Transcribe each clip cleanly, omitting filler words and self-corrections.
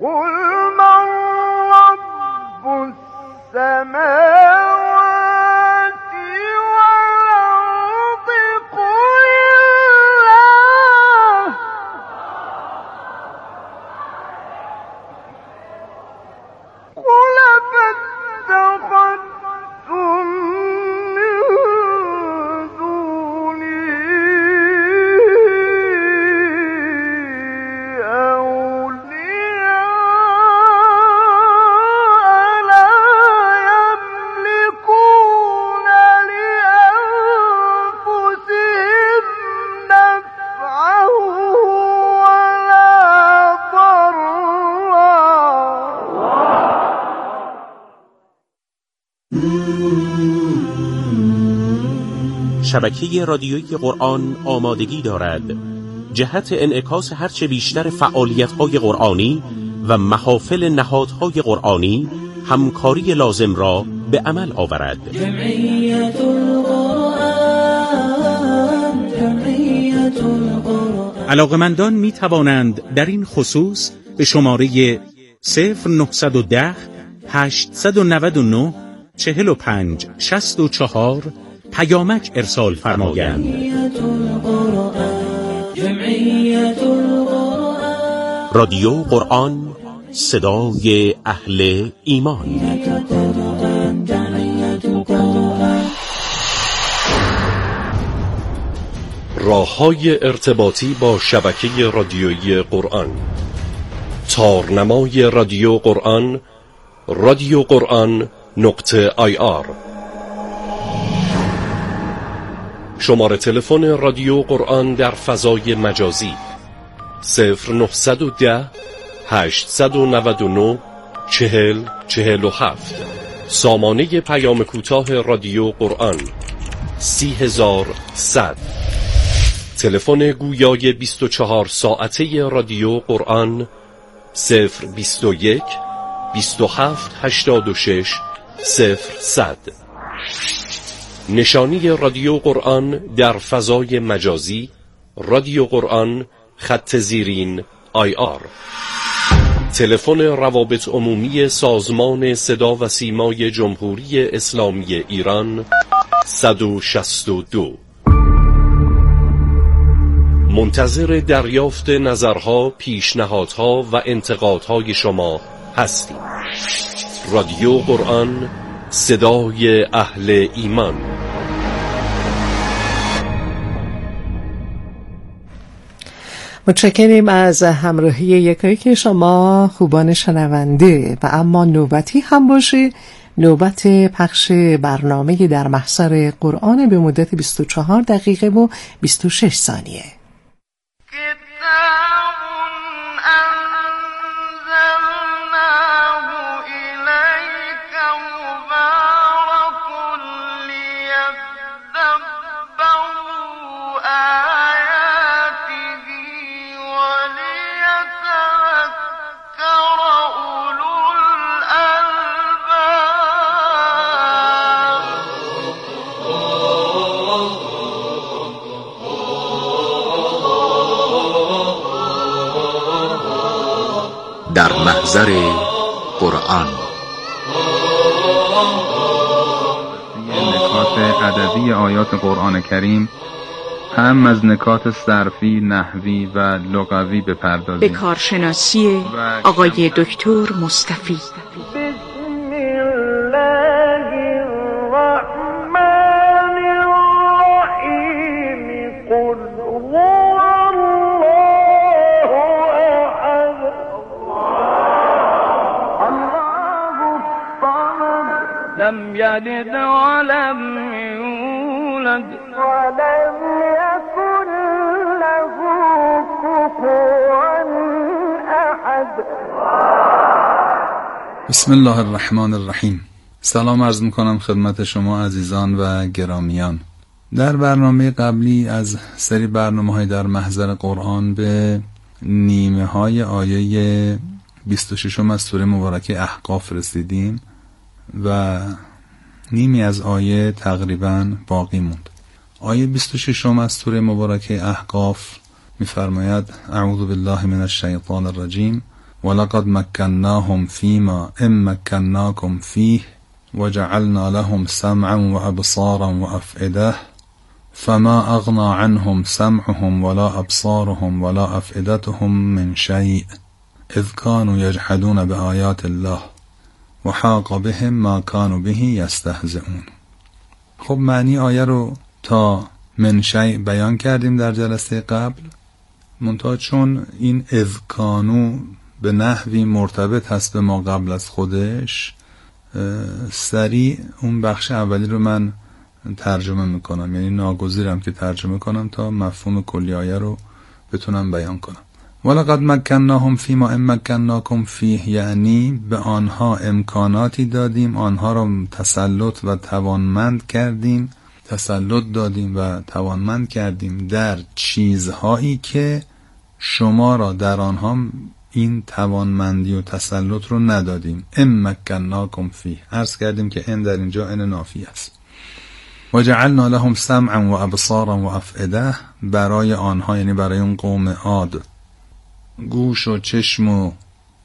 قل من رب السماوات والأرض قل الله قل فاتخذتم من دونه أولياء لا يملكون لأنفسهم نفعا ولا ضرا. شبکه رادیویی قرآن آمادگی دارد جهت انعکاس هرچه بیشتر فعالیت‌های قرآنی و محافل نهادهای قرآنی همکاری لازم را به عمل آورد. علاقمندان می توانند در این خصوص به شماره 0910 899 45 64 پیامک ارسال فرمایند. رادیو قرآن، صدای اهل ایمان. راه‌های ارتباطی با شبکه رادیویی قرآن: تارنمای رادیو قرآن radioquran.ir. شماره تلفن رادیو قرآن در فضای مجازی 0910 899 4047. سامانه پیام کوتاه رادیو قرآن 30100. تلفن گویای 24 ساعته رادیو قرآن 021 27 86 0100. نشانی رادیو قرآن در فضای مجازی رادیو قرآن _ IR. تلفن روابط عمومی سازمان صدا و سیمای جمهوری اسلامی ایران 162. منتظر دریافت نظرها، پیشنهادها و انتقادهای شما هستیم. رادیو قرآن، صدای اهل ایمان. متشکریم از همراهی یکایک شما خوبان شنونده. و اما نوبتی هم باشه، نوبت پخش برنامه در محضر قرآن به مدت 24 دقیقه و 26 ثانیه. در محضر قرآن. نکات ادبی آیات قرآن کریم هم از نکات صرفی، نحوی و لغوی بپردازیم. به کارشناسی آقای دکتر مصطفی. لم يلد ولم يولد ولم يكن له كفوا أحد. بسم الله الرحمن الرحیم. سلام عرض میکنم خدمت شما عزیزان و گرامیان. در برنامه قبلی از سری برنامه‌های در محضر قرآن به نیمه های آیه 26 از سوره مبارکه احقاف رسیدیم و نیمی از آیه تقریباً باقی موند. آیه 26 از سوره مبارکه احقاف می‌فرماید: اعوذ بالله من الشیطان الرجیم ولقد مکناهم فیما ام مکناکم فیه وجعلنا لهم سمعا وابصارا وافئده فما اغنى عنهم سمعهم ولا ابصارهم ولا افئدتهم من شيء اذ كانوا يجحدون بآیات الله وحاق بهم ما كانوا به یستهزئون. خب معنی آیه رو تا من شیء بیان کردیم در جلسه قبل، منتها چون این اذ کانوا به نحوی مرتبط هست به ما قبل از خودش، سریع اون بخش اولی رو من ترجمه میکنم، یعنی ناگزیرم که ترجمه کنم تا مفهوم کلی آیه رو بتونم بیان کنم. ولقد مکناهم فیما ام مکناکم فیه، یعنی به آنها امکاناتی دادیم، آنها را تسلط و توانمند کردیم، تسلط دادیم و توانمند کردیم در چیزهایی که شما را در آنها این توانمندی و تسلط رو ندادیم. ام مکناکم فیه، عرض کردیم که ان در اینجا ان نافی است. و جعلنا لهم سمعا و ابصارا و افئده، برای آنها یعنی برای اون قوم عاد گوش و چشم و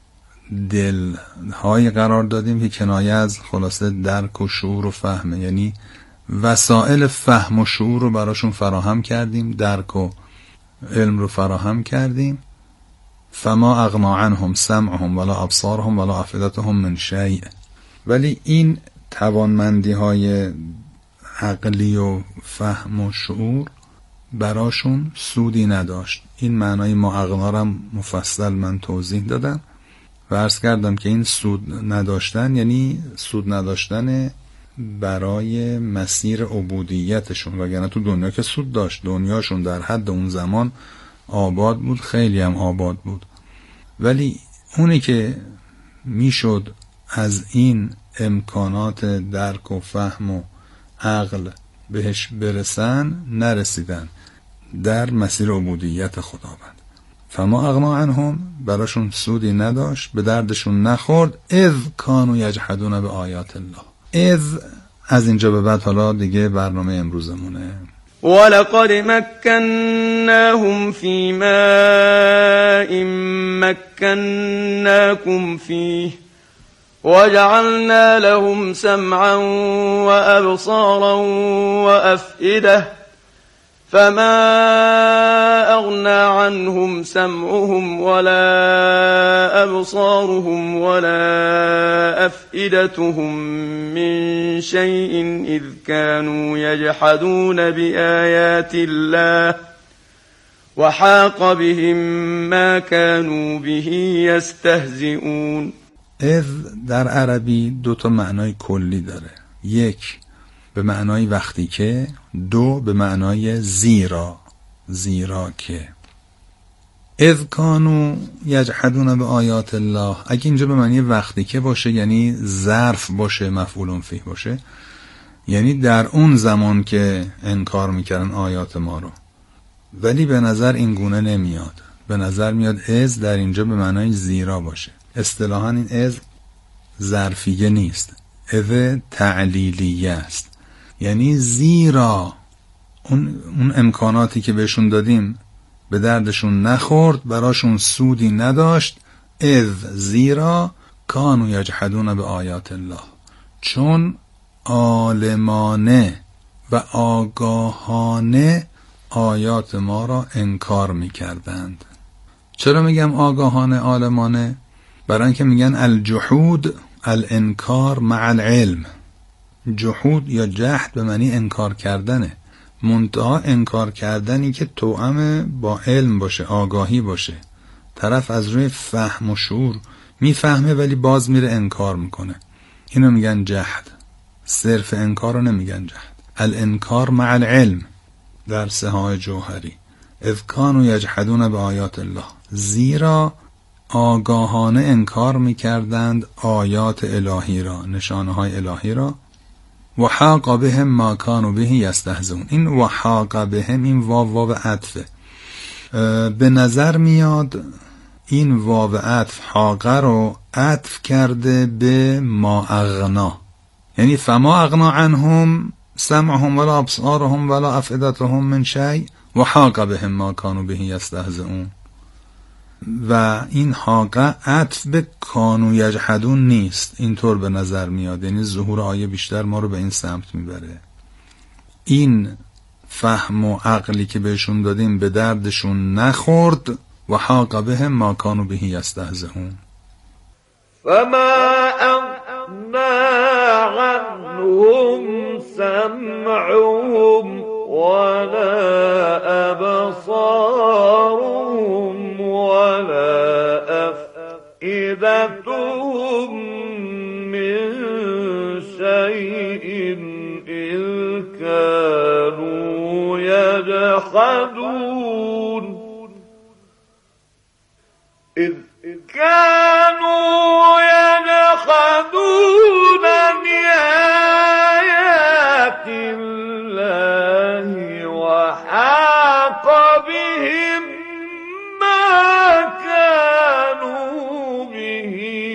دل های قرار دادیم که کنایه از خلاصه درک و شعور و فهمه، یعنی وسایل فهم و شعور رو براشون فراهم کردیم، درک و علم رو فراهم کردیم. فما اغنى عنهم سمعهم ولا ابصارهم ولا افئدتهم من شیء، ولی این توانمندی های عقلی و فهم و شعور براشون سودی نداشت. این معنای ما اغنارم مفصل من توضیح دادم و عرض کردم که این سود نداشتن یعنی سود نداشتن برای مسیر عبودیتشون، وگرنه تو دنیا که سود داشت، دنیاشون در حد اون زمان آباد بود، خیلی هم آباد بود، ولی اونی که میشد از این امکانات درک و فهم و عقل بهش برسن نرسیدن در مسیر عبودیت خداوند. فما اغنا عنهم، براشون سودی نداشت، به دردشون نخورد. اذ کانوا یجحدون به آیات الله، اذ از اینجا به بعد حالا دیگه برنامه امروزمونه. ولقد مكناهم في ماء مكناكم فيه وجعلنا لهم سمعا وأبصارا وأفئدة فما أغنى عنهم سمعهم ولا أبصارهم ولا أفئدتهم من شيء إذ كانوا يجحدون بآيات الله وحاق بهم ما كانوا به يستهزئون. اذ در عربی دو تا معنای کلی داره، یک به معنای وقتی که، دو به معنای زیرا، زیرا که. اذ کانوا یجحدون به آیات الله، اگه اینجا به معنی وقتی که باشه یعنی ظرف باشه، مفعول فیه باشه، یعنی در اون زمان که انکار میکردن آیات ما رو. ولی به نظر این گونه نمیاد، به نظر میاد اذ در اینجا به معنای زیرا باشه. اصطلاحاً این اذ ظرفیه نیست، اذ تعلیلیه است، یعنی زیرا اون امکاناتی که بهشون دادیم به دردشون نخورد، براشون سودی نداشت. اذ زیرا کانوا یجحدون به آیات الله، چون عالمانه و آگاهانه آیات ما را انکار میکردند. چرا میگم آگاهانه عالمانه؟ برای اینکه میگن الجحود الانکار مع العلم. جحود یا جحد به معنی انکار کردنه، منتها انکار کردنی که توأم با علم باشه، آگاهی باشه، طرف از روی فهم و شعور میفهمه ولی باز میره انکار میکنه، اینو میگن جحد. صرف انکار رو نمیگن جحد. الانکار مع العلم در سحای جوهری. اذ کانوا یجحدون به آیات الله، زیرا آگاهانه انکار میکردند آیات الهی را، نشانه های الهی را. و حاق بهم ما کانوا به یستهزئون، این و حاق بهم این واو عطفه. به نظر میاد این واو عطف حاق رو عطف کرده به ما اغنا، یعنی فما اغنا عنهم سمعهم ولا ابصارهم ولا افئدتهم من شیء و حاق بهم ما کانوا به یستهزئون. و این حاقه عطف به کانوا یجحدون نیست. اینطور به نظر میاد، یعنی ظهور آیه بیشتر ما رو به این سمت میبره. این فهم و عقلی که بهشون دادیم به دردشون نخورد و حاق بهم ما کانوا به یستهزئون. فما أغنى عنهم سمعهم ولا أبصارهم ولا أفئدتهم من شيء إذ كانوا يجحدون بآيات الله وحاق بهم ما كانوا به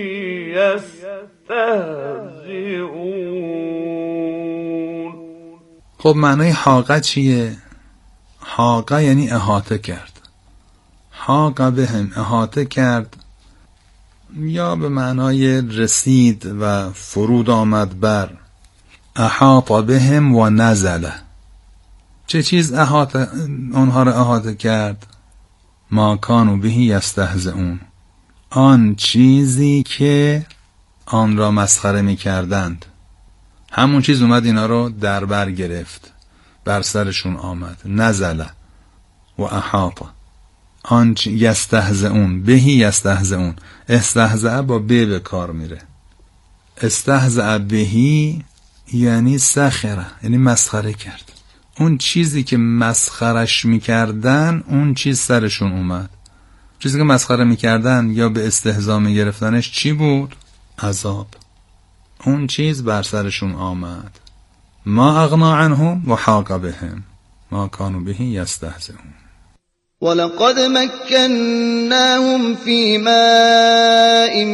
يستهزئون. خب معنای حاقه چیه؟ حاقه یعنی احاطه کرد. حاق بهم احاطه کرد، یا به معنای رسید و فرود آمد بر. احاط بهم و نزل. چه چیز آنها را احاطه کرد؟ ما کانوا به یستهزئون، آن چیزی که آن را مسخره می کردند. همون چیز اومد اینا رو در بر گرفت، بر سرشون آمد. نزل و احاط. آن یستهزئون، بهی یستهزئون. استهزأ با به کار میره. استهزأ بهی یعنی سخره، یعنی مسخره کرد. اون چیزی که مسخرش میکردن، اون چیز سرشون اومد. چیزی که مسخره میکردن یا به استهزا میگرفتنش چی بود؟ عذاب. اون چیز بر سرشون آمد. ما اغنا عنهم و حاق بهم ما کانوا به یستهزئون. ولقد مكناهم في ماء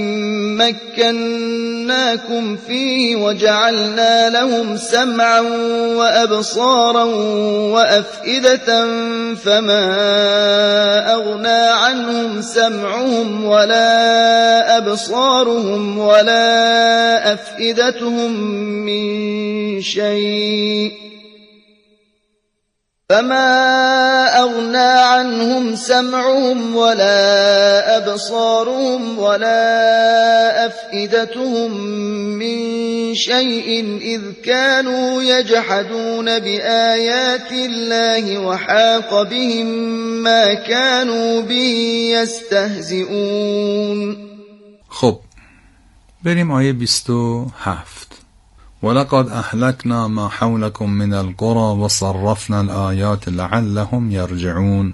مكناكم فيه وجعلنا لهم سمعا وأبصارا وأفئدة فما أغنى عنهم سمعهم ولا أبصارهم ولا أفئدتهم من شيء سمعهم ولا أبصارهم ولا أفئدتهم من شيء إذ كانوا يجحدون بآيات الله وحاق بهم ما كانوا به يستهزئون. خب بریم آیه 27. ولقد أهلكنا ما حولكم من القرى وصرفنا الآيات لعلهم يرجعون.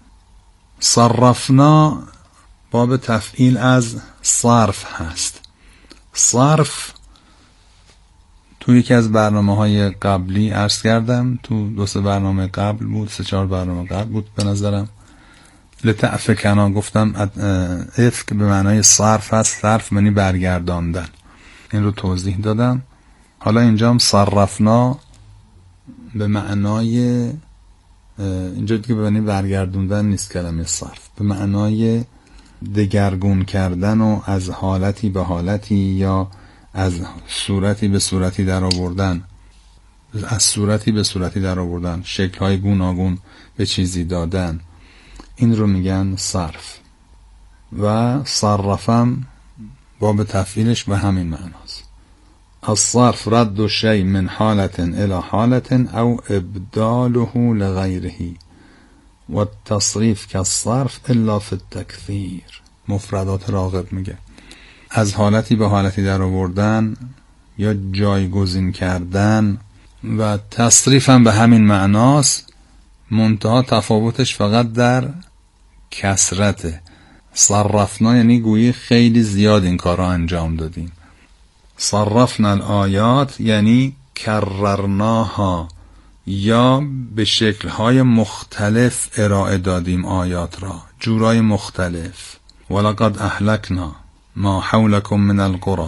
صرفنا باب تفعیل از صرف هست. صرف تو یکی از برنامه‌های قبلی عرض کردم، تو 2-3 برنامه قبل بود، 3-4 برنامه قبل بود به نظرم. لتأفکنا گفتم افک به معنای صرف هست. صرف معنی برگرداندن، این رو توضیح دادم. حالا اینجا هم صرفنا به معنای، اینجا دیگه به معنی برگردوندن نیست کلمه صرف، به معنای دگرگون کردن و از حالتی به حالتی یا از صورتی به صورتی در آوردن، از صورتی به صورتی در آوردن، شکل‌های گوناگون به چیزی دادن، این رو میگن صرف. و صرفم باب تفعیلش به همین معناست. الصرف رد الشيء من حالة الى حالة او ابداله لغيره والتصريف كالصرف الا في التكثير. مفردات راغب میگه از حالتی به حالتی در آوردن یا جایگزین کردن، و تصریف هم به همین معناست، منتها تفاوتش فقط در کثرته. صرفنا یعنی گویی خیلی زیاد این کار را انجام دادیم. صرفنا الآیات یعنی کررناها، یا به شکل‌های مختلف ارائه دادیم آیات را، جورای مختلف. ولقد اهلکنا ما حولکم من القرى،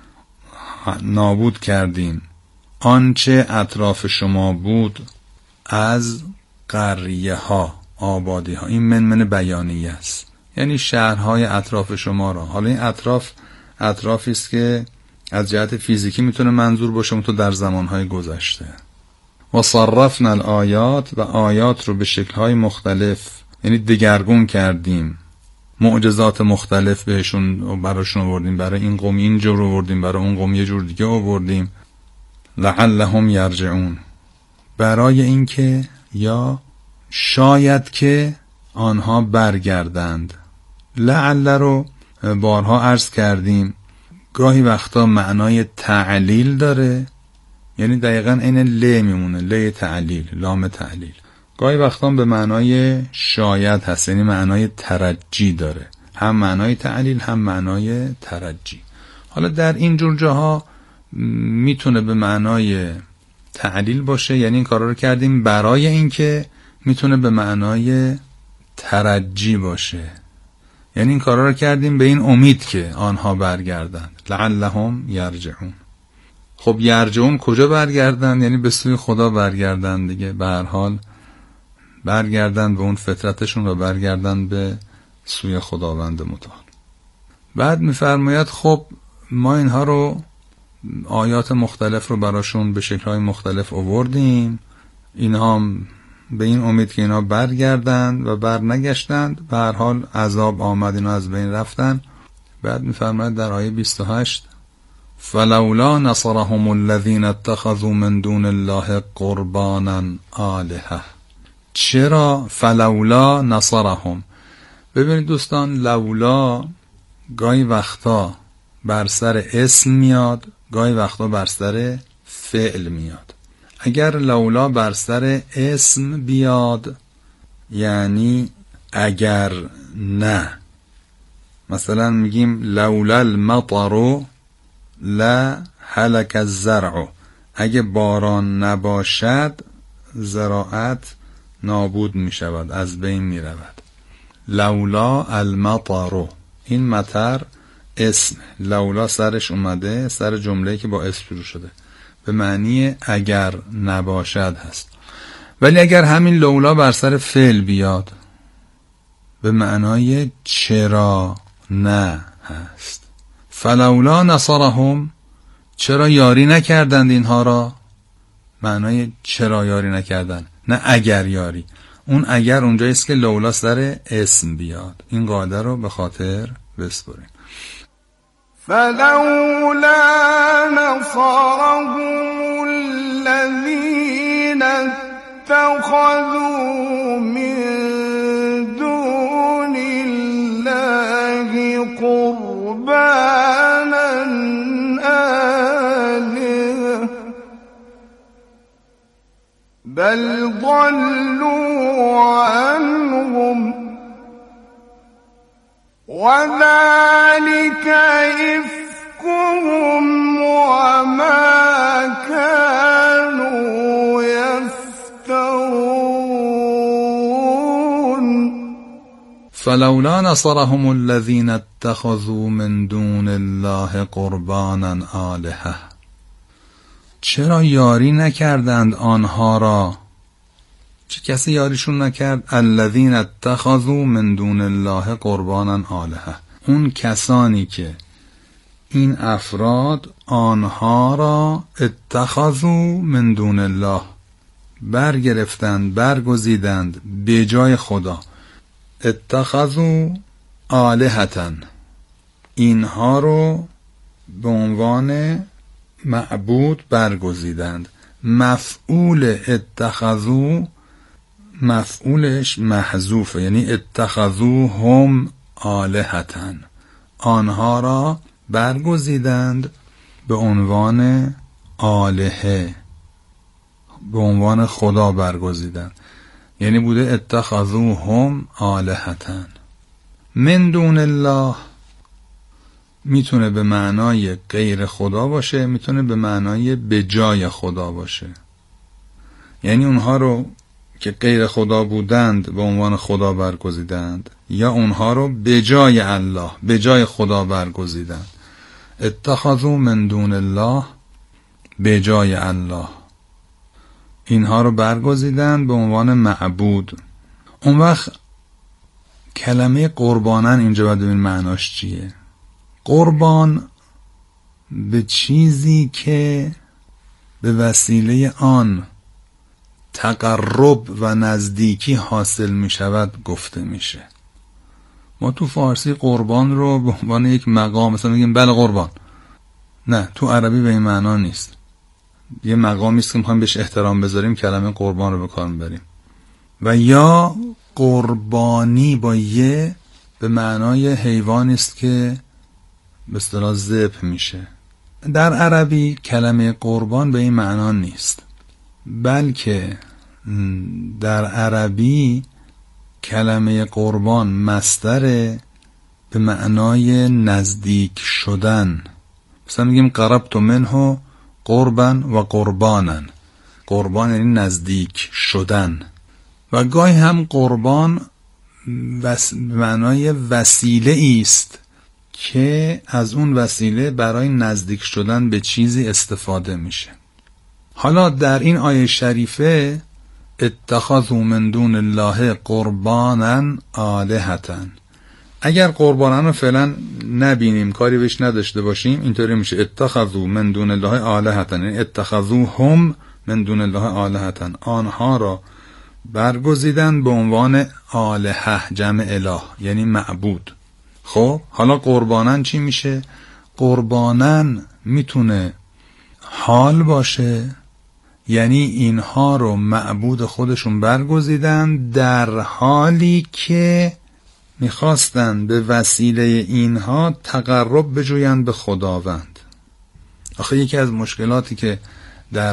نابود کردیم آنچه اطراف شما بود از قریه ها، آبادی ها. این من بیانیه است، یعنی شهرهای اطراف شما را. حالا این اطرافی است که از جهت فیزیکی میتونه منظور باشه، اون تو در زمانهای گذشته. و صرفنا الآیات، و آیات رو به شکل‌های مختلف یعنی دگرگون کردیم، معجزات مختلف بهشون براشون آوردیم، برای این قوم اینجور آوردیم، برای اون قوم یه جور دیگه آوردیم. لعلهم یرجعون، برای اینکه یا شاید که آنها برگردند. لعل رو بارها عرض کردیم گاهی وقتا معنای تعلیل داره، یعنی دقیقاً این ل میمونه، ل تعلیل، لام تعلیل. گاهی وقتا به معنای شاید هست، یعنی معنای ترجی داره، هم معنای تعلیل هم معنای ترجی. حالا در این جور جاها میتونه به معنای تعلیل باشه، یعنی این کارا رو کردیم برای اینکه میتونه به معنای ترجی باشه، یعنی این کارا رو کردیم به این امید که آنها برگردند. لعلهم یرجعون. خب یرجعون کجا برگردند؟ یعنی به سوی خدا برگردند دیگه، به هر حال برگردند به اون فطرتشون و برگردند به سوی خداوند متعال. بعد میفرماید خب ما اینها رو آیات مختلف رو براشون به شکل‌های مختلف آوردیم، اینها به این امید که اینا برگردند و برنگشتند، به هر حال عذاب آمد، اینا از بین رفتن. بعد میفرماید در آیه 28 فلولا نصرهم الذين اتخذوا من دون الله قربانا آلهه. چرا فلولا نصرهم؟ ببینید دوستان، لولا گاهی وقتا بر سر اسم میاد، گاهی وقتا بر سر فعل میاد. اگر لولا بر سر اسم بیاد یعنی اگر نه، مثلا میگیم لولا المطر لا هلك الزرع، اگه باران نباشد زراعت نابود میشود، از بین میرود. لولا المطر، این مطر اسم، لولا سرش اومده سر جمله‌ای که با اسم شروع شده، به معنی اگر نباشد هست. ولی اگر همین لولا بر سر فعل بیاد به معنای چرا نه هست. فلولا نصرهم، چرا یاری نکردند اینها را، معنای چرا یاری نکردند، نه اگر یاری. اون اگر اونجاییست که لولا سر اسم بیاد. این قاعده رو به خاطر بسپرین. فلولا نصرهم الذين اتخذوا من دون الله قربانا آلهة بل ضلوا عنهم وذلك إفكهم وما كانوا يفترون. فلولا نصرهم الذين اتخذوا من دون الله قربانا آلهة، چرا یاری نکردند آنها را؟ چه کسی یاریشون نکرد؟ الذین اتخذوا من دون الله قربانا آلهة، اون کسانی که این افراد آنها را اتخذوا من دون الله برگرفتند، برگزیدند به جای خدا. اتخذوا آلهة، اینها رو به عنوان معبود برگزیدند. مفعول اتخذوا مفعولش محذوفه، یعنی اتخذوا هم آلهة، آنها را برگزیدند به عنوان آلهه، به عنوان خدا برگزیدند، یعنی بوده اتخذوا هم آلهة. من دون الله میتونه به معنای غیر خدا باشه، میتونه به معنای به جای خدا باشه، یعنی اونها رو که غیر خدا بودند به عنوان خدا برگزیدند، یا اونها رو به جای الله، به جای خدا برگزیدند. اتخذوا من دون الله، به جای الله، اینها رو برگزیدند به عنوان معبود. اون وقت کلمه قربانن اینجا باید ببین معناش چیه. قربان به چیزی که به وسیله آن تقرب و نزدیکی حاصل می شود گفته میشه. ما تو فارسی قربان رو به عنوان یک مقام مثلا میگیم بله قربان، نه تو عربی به این معنا نیست. یه مقامی است که میخوایم بهش احترام بذاریم کلمه قربان رو به کار میبریم. و یا قربانی با یه به معنای حیوانی است که به اصطلاح ذبح میشه. در عربی کلمه قربان به این معنا نیست، بلکه در عربی کلمه قربان مصدر به معنای نزدیک شدن. مثلا میگیم قربت منه قربا و قربانا. قربان یعنی نزدیک شدن. و گاهی هم قربان به معنای وسیله است که از اون وسیله برای نزدیک شدن به چیزی استفاده میشه. حالا در این آیه شریفه اتخذوا من دون الله قربانا آلهة، اگر قربانان رو فعلا نبینیم کاری بهش نداشته باشیم اینطوری میشه اتخذوا من دون الله آلهة، یعنی اتخذوهم من دون الله آلهة، آنها را برگزیدن به عنوان آلهه، جمع اله یعنی معبود. خب حالا قربانن چی میشه؟ قربانن میتونه حال باشه، یعنی اینها رو معبود خودشون برگزیدن در حالی که میخواستن به وسیله اینها تقرب بجویند به خداوند. آخه یکی از مشکلاتی که در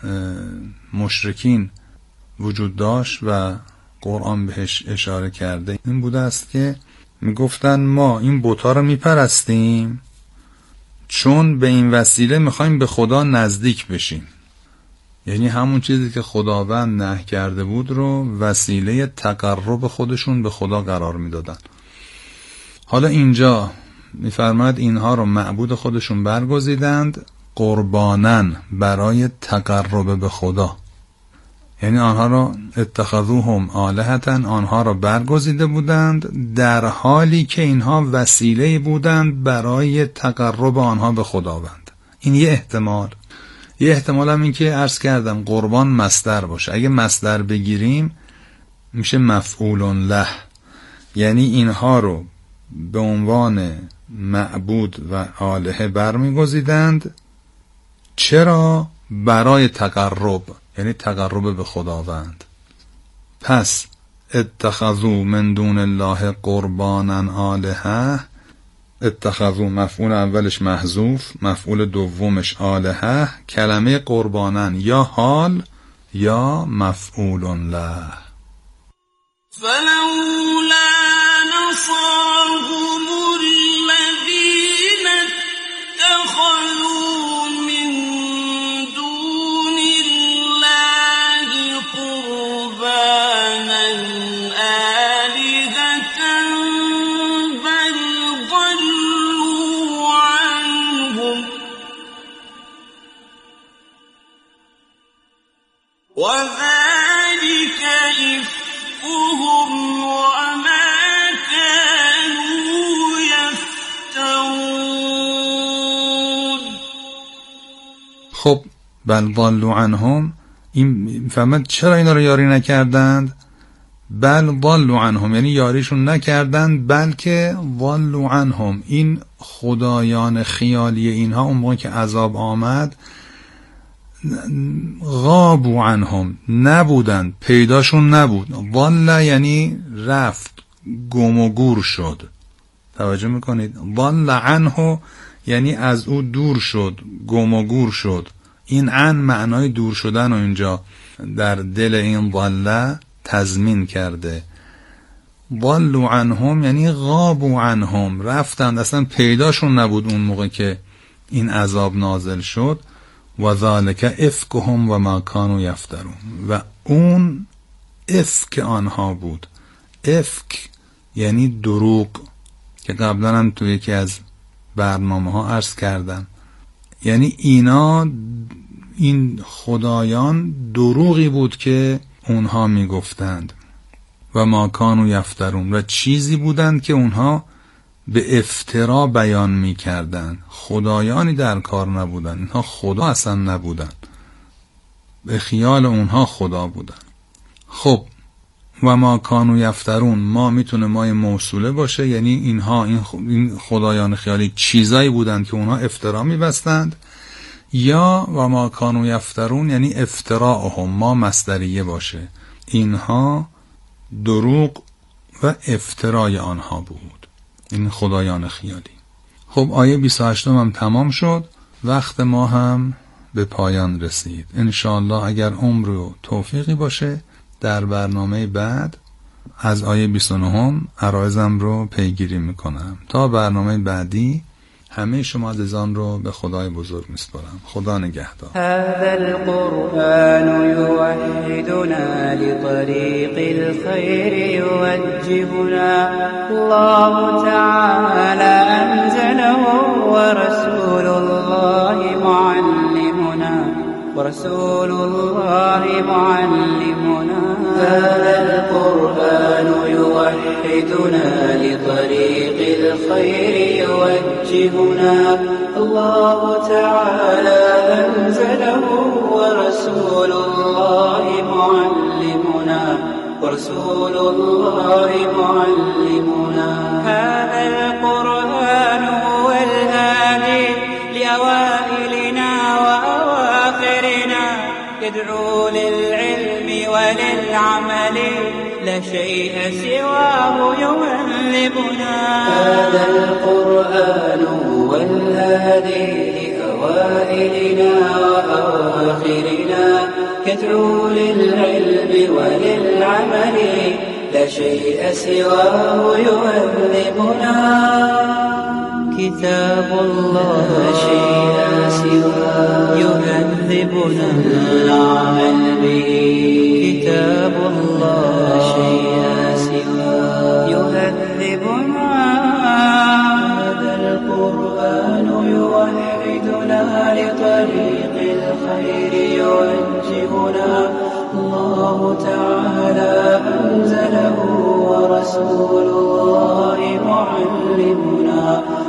مشرکین وجود داشت و قرآن بهش اشاره کرده این بوده است که میگفتن ما این بت‌ها رو میپرستیم چون به این وسیله میخوایم به خدا نزدیک بشیم، یعنی همون چیزی که خداوند نهی کرده بود رو وسیله تقرب خودشون به خدا قرار میدادن. حالا اینجا میفرماید اینها رو معبود خودشون برگزیدند قربانن، برای تقرب به خدا، یعنی آنها را اتخذوهم آلهة، آنها را برگزیده بودند در حالی که اینها وسیله بودند برای تقرب آنها به خداوند. این یه احتمال. یه احتمال هم این که عرض کردم قربان مصدر باشه. اگه مصدر بگیریم میشه مفعول له، یعنی اینها رو به عنوان معبود و آلهه برمیگزیدند. چرا؟ برای تقرب، یعنی تقرب به خداوند. پس اتخذوا من دون الله قربانا آلهه، اتخذوا مفعول اولش محذوف، مفعول دومش آلهه، کلمه قربانن یا حال یا مفعول له. فلولا نصرهم الذين اتخذوا من دون الله قربانا آلهة بل ضلوا عنهم وذلك إفكهم وما كانوا يفترون. خب بل ضلوا عنهم، این فهمت چرا اینا رو یاری نکردند؟ بل ضلوا عنهم یعنی یاریشون نکردند، بلکه ضلوا عنهم، این خدایان خیالی اینها اون موقع که عذاب آمد غابوا عنهم، نبودند، پیداشون نبود. ضل یعنی رفت، گم و گور شد. توجه میکنید؟ ضل عنه یعنی از او دور شد، گم و گور شد. این عن معنای دور شدن و اینجا در دل این ضل تضمین کرده. ضلوا عنهم یعنی غابوا عنهم، رفتند، اصلا پیداشون نبود اون موقع که این عذاب نازل شد. و ذالک افکهم و ما کانوا یفترون، و اون افک آنها بود. افک یعنی دروغ که قبلا هم تو یکی از برنامه ها عرض کردم، یعنی این خدایان دروغی بود که اونها میگفتند. و ما کانوا یفترون، و چیزی بودند که اونها به افترا بیان می کردن. خدایانی در کار نبودن، اینها خدا اصلا نبودن، به خیال اونها خدا بودن. خب و ما کانوا یفترون، ما میتونه مای موصوله باشه، یعنی اینها این خدایان خیالی چیزایی بودند که اونها افترا میبستند، یا و ما کانوا یفترون یعنی افتراءهم ما مصدریه باشه، اینها دروغ و افترای آنها بود، این خدایان خیالی. خب آیه 28 هم تمام شد، وقت ما هم به پایان رسید. انشاءالله اگر عمر و توفیقی باشه در برنامه بعد از آیه 29 عرایزم رو پیگیری میکنم. تا برنامه بعدی همه شما عزیزان رو به خدای بزرگ میسپارم. خدا نگهدار. هذا القرآن يوحدنا لطريق الخير يوجهنا الله تعالى أنزله ورسول الله معلمنا هذا القرآن يوحدنا لطريق الخير يوجهنا الله تعالى أنزله ورسول الله معلمنا هذا القرآن هو الهادي لأوائلنا وأواخرنا يدعو للعلم وللعمل لا شيء سواه يهذبنا هذا القرآن هو الهادي لأوائلنا وأواخرنا يدعو للعلم وللعمل لا شيء سواه يهذبنا كتاب الله لا شيء سواه يهذبنا العمل به كتاب الله لا شيء سواه يهذبنا هذا القرآن يوحدنا لطريق الخير يوجهنا الله تعالى أنزله ورسول الله معلمنا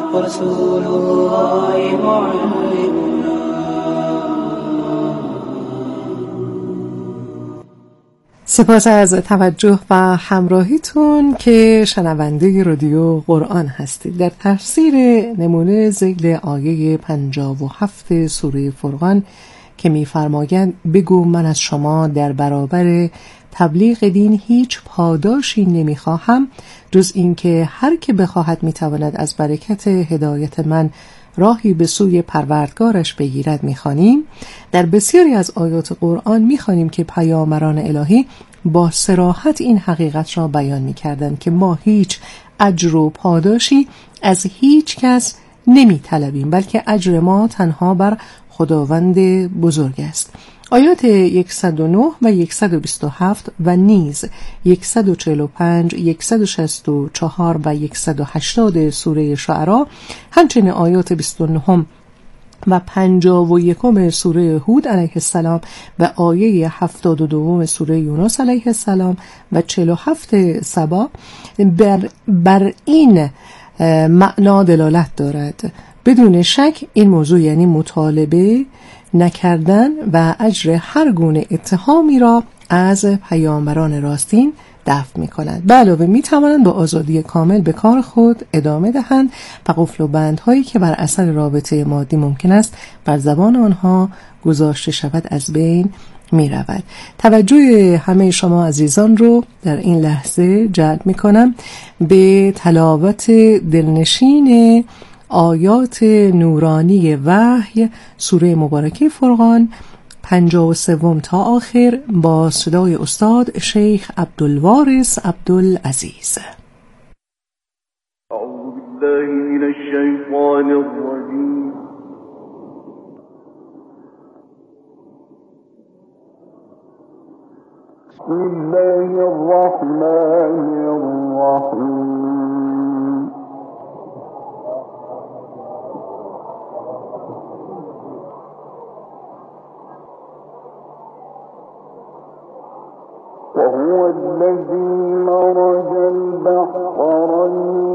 سپاس از توجه و همراهیتون که شنونده رادیو قرآن هستید. در تفسیر نمونه ذیل آیه 57 سوره فرقان که می‌فرمایند بگو من از شما در برابر تبلیغ دین هیچ پاداشی نمیخواهم جز اینکه هر که بخواهد میتواند از برکت هدایت من راهی به سوی پروردگارش بگیرد میخوانیم. در بسیاری از آیات قرآن میخوانیم که پیامبران الهی با صراحت این حقیقت را بیان میکردند که ما هیچ اجر و پاداشی از هیچ کس نمیطلبیم، بلکه اجر ما تنها بر خداوند بزرگ است. آیات 109 و 127 و نیز 145، 164 و 180 سوره شعراء، همچنین آیات 29 و 51 سوره هود علیه السلام و آیه 72 سوره یونس علیه السلام و 47 سبا بر این معنا دلالت دارد. بدون شک این موضوع یعنی مطالبه نکردن و اجر هر گونه اتهامی را از پیامبران راستین دفع می کنند. به علاوه می توانند با آزادی کامل به کار خود ادامه دهند و قفل و بندهایی که بر اثر رابطه مادی ممکن است بر زبان آنها گذاشته شود از بین می رود. توجه همه شما عزیزان رو در این لحظه جلب می کنم به تلاوت دلنشین آیات نورانی وحی سوره مبارکه فرقان 53 تا آخر با صدای استاد شیخ عبدالوارث عبدالعزیز. اعوذ بالله من الشیطان الرجیم. بسم الله الرحمن الرحیم. وهو هو الذي مرج البحرين